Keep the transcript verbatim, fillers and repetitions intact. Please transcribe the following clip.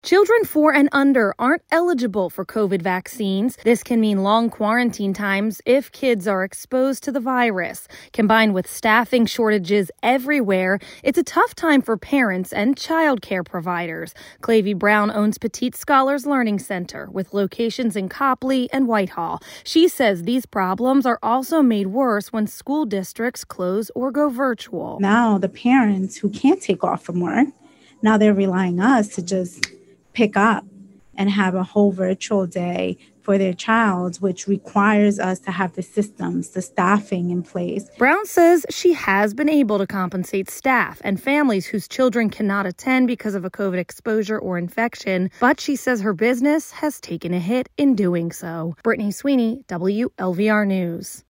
Children four and under aren't eligible for COVID vaccines. This can mean long quarantine times if kids are exposed to the virus. Combined with staffing shortages everywhere, it's a tough time for parents and childcare providers. Clavey Brown owns Petite Scholars Learning Center with locations in Copley and Whitehall. She says these problems are also made worse when school districts close or go virtual. Now the parents who can't take off from work, now they're relying on us to just pick up and have a whole virtual day for their child, which requires us to have the systems, the staffing in place. Brown says she has been able to compensate staff and families whose children cannot attend because of a COVID exposure or infection, but she says her business has taken a hit in doing so. Brittany Sweeney, W L V R News.